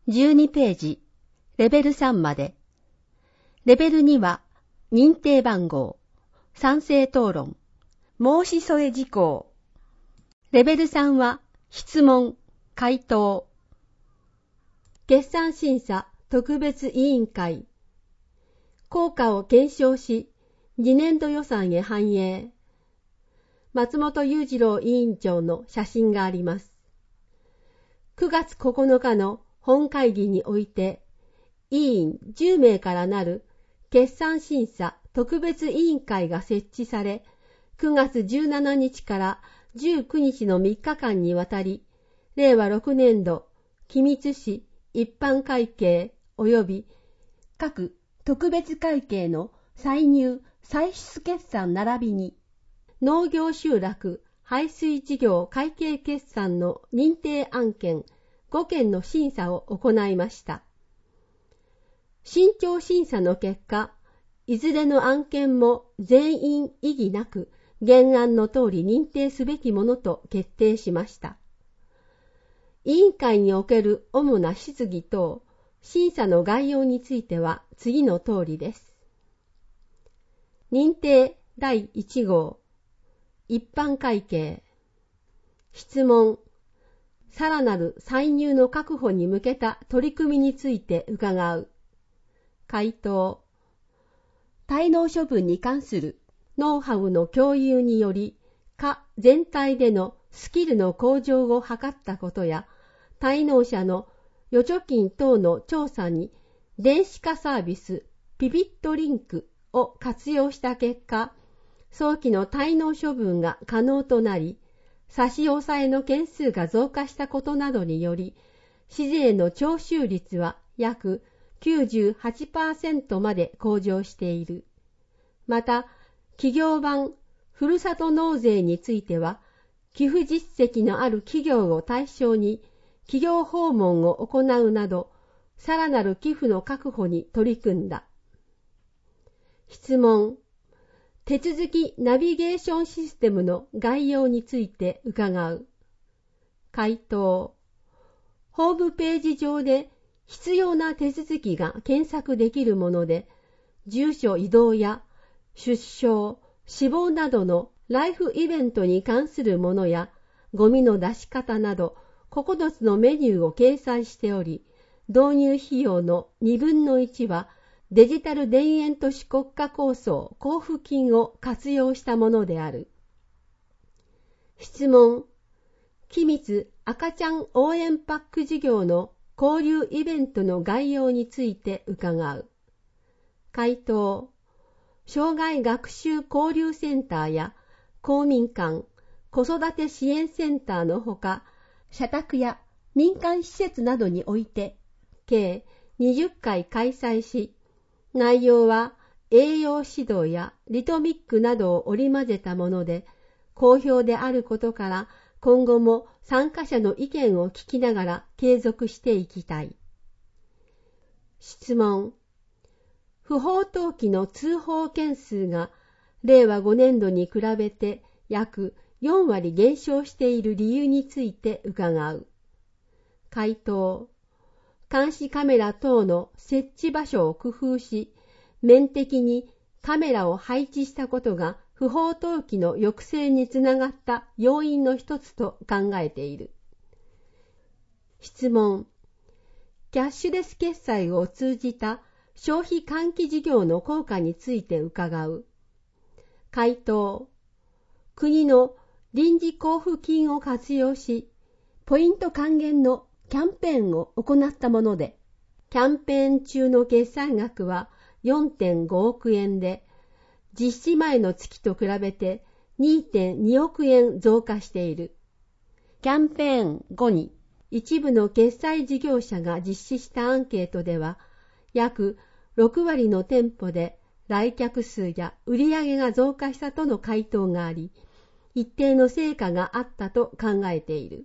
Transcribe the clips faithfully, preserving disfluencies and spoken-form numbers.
じゅうにページ、レベルさんまで。レベルには、認定番号、賛成討論、申し添え事項。レベルさんは、質問、回答。決算審査特別委員会。効果を検証し、次年度予算へ反映。松本裕次郎委員長の写真があります。くがつここのかの本会議において、委員じゅうめいからなる決算審査特別委員会が設置され、くがつじゅうしちにちからじゅうくにちのみっかかんにわたり、れいわろくねんど、機密費、一般会計及び各特別会計の歳入・歳出決算並びに、農業集落排水事業会計決算の認定案件ごけんの審査を行いました。慎重審査の結果、いずれの案件も全員異議なく原案の通り認定すべきものと決定しました。委員会における主な質疑等、審査の概要については次の通りです。認定だいいち号、一般会計。質問、さらなる歳入の確保に向けた取り組みについて伺う。回答、滞納処分に関するノウハウの共有により、課全体でのスキルの向上を図ったことや、滞納者の預貯金等の調査に電子化サービスピピットリンクを活用した結果、早期の滞納処分が可能となり、差し押さえの件数が増加したことなどにより、市税の徴収率は約 きゅうじゅうはちパーセント まで向上している。また、企業版ふるさと納税については、寄付実績のある企業を対象に企業訪問を行うなど、さらなる寄付の確保に取り組んだ。質問、手続きナビゲーションシステムの概要について伺う。回答、ホームページ上で必要な手続きが検索できるもので、住所異動や出生、死亡などのライフイベントに関するものや、ゴミの出し方などここのつのメニューを掲載しており、導入費用のにぶんのいちはデジタル田園都市国家構想交付金を活用したものである。質問、機密赤ちゃん応援パック事業の交流イベントの概要について伺う。回答、障害学習交流センターや公民館、子育て支援センターのほか、社宅や民間施設などにおいて、計にじゅっかい開催し、内容は栄養指導やリトミックなどを織り交ぜたもので、好評であることから、今後も参加者の意見を聞きながら継続していきたい。質問、不法投棄の通報件数がれいわごねんどに比べて約よんわり減少している理由について伺う。回答、監視カメラ等の設置場所を工夫し、面的にカメラを配置したことが不法投棄の抑制につながった要因の一つと考えている。質問、キャッシュレス決済を通じた消費喚起事業の効果について伺う。回答、国の臨時交付金を活用し、ポイント還元のキャンペーンを行ったもので、キャンペーン中の決済額は よんてんごおくえんで、実施前の月と比べて にてんにおくえん増加している。キャンペーン後に一部の決済事業者が実施したアンケートでは、約ろくわりの店舗で来客数や売上が増加したとの回答があり、一定の成果があったと考えている。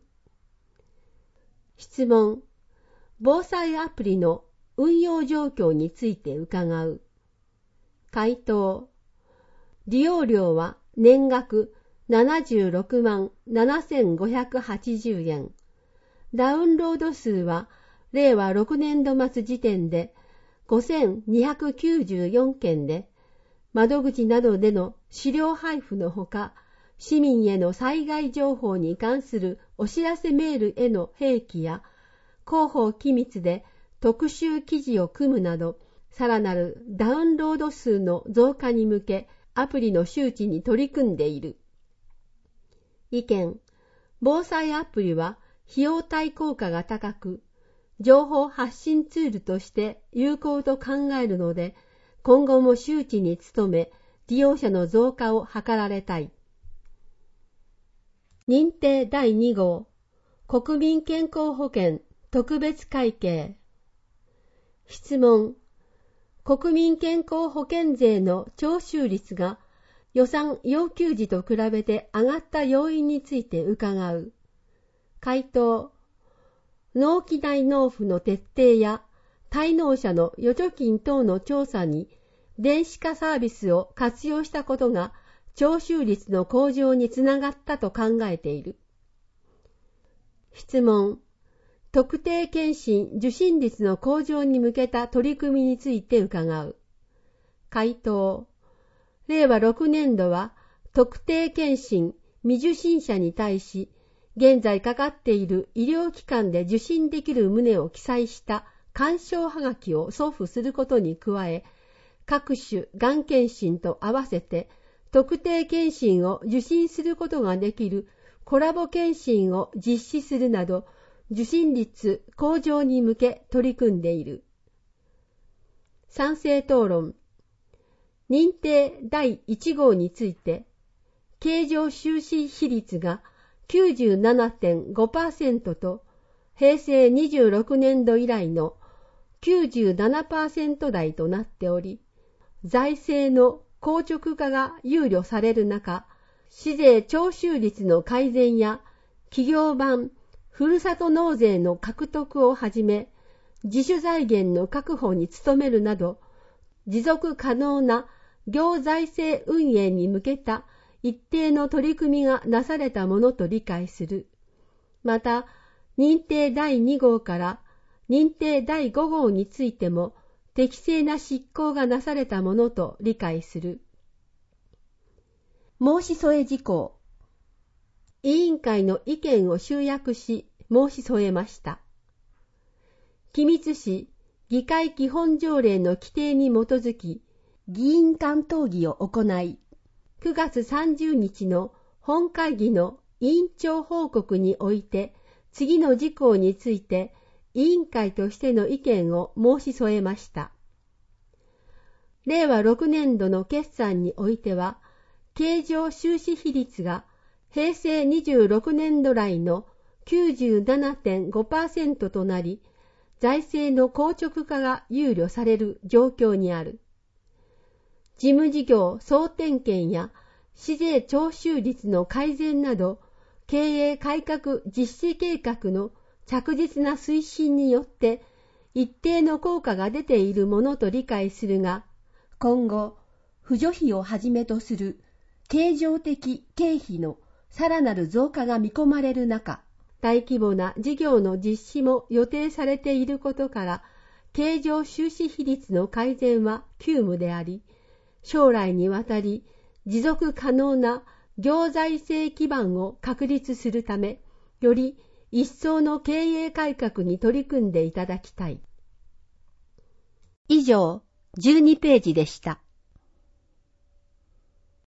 質問、防災アプリの運用状況について伺う。回答、利用料は年額ななじゅうろくまんななせんごひゃくはちじゅうえん、ダウンロード数はれいわろくねんど末時点でごせんにひゃくきゅうじゅうよんけんで、窓口などでの資料配布のほか、市民への災害情報に関するお知らせメールへの併記や、広報機密で特集記事を組むなど、さらなるダウンロード数の増加に向け、アプリの周知に取り組んでいる。意見、防災アプリは費用対効果が高く、情報発信ツールとして有効と考えるので、今後も周知に努め、利用者の増加を図られたい。認定だいに号、国民健康保険特別会計。質問、国民健康保険税の徴収率が予算要求時と比べて上がった要因について伺う。回答、納期内納付の徹底や滞納者の預貯金等の調査に電子化サービスを活用したことが徴収率の向上につながったと考えている。質問、特定健診受診率の向上に向けた取り組みについて伺う。回答、れいわろくねんどは特定健診未受診者に対し、現在かかっている医療機関で受診できる旨を記載した勧奨はがきを送付することに加え、各種がん検診と合わせて特定検診を受診することができるコラボ検診を実施するなど、受診率向上に向け取り組んでいる。賛成討論。認定だいいち号について、経常収支比率が きゅうじゅうななてんごパーセント と平成にじゅうろくねんど以来の きゅうじゅうななパーセント 台となっており、財政の硬直化が憂慮される中、市税徴収率の改善や企業版ふるさと納税の獲得をはじめ、自主財源の確保に努めるなど、持続可能な行財政運営に向けた一定の取り組みがなされたものと理解する。また、認定だいに号から認定だいご号についても適正な執行がなされたものと理解する。申し添え事項。委員会の意見を集約し申し添えました。君津市議会基本条例の規定に基づき、議員間討議を行い、くがつさんじゅうにちの本会議の委員長報告において、次の事項について委員会としての意見を申し添えました。れいわろくねんどの決算においては、経常収支比率が平成にじゅうろくねんど来の きゅうじゅうななてんごパーセント となり、財政の硬直化が憂慮される状況にある。事務事業総点検や市税徴収率の改善など、経営改革実施計画の着実な推進によって一定の効果が出ているものと理解するが、今後、扶助費をはじめとする経常的経費のさらなる増加が見込まれる中、大規模な事業の実施も予定されていることから、経常収支比率の改善は急務であり、将来にわたり持続可能な行財政基盤を確立するため、より一層の経営改革に取り組んでいただきたい。以上、じゅうにページでした。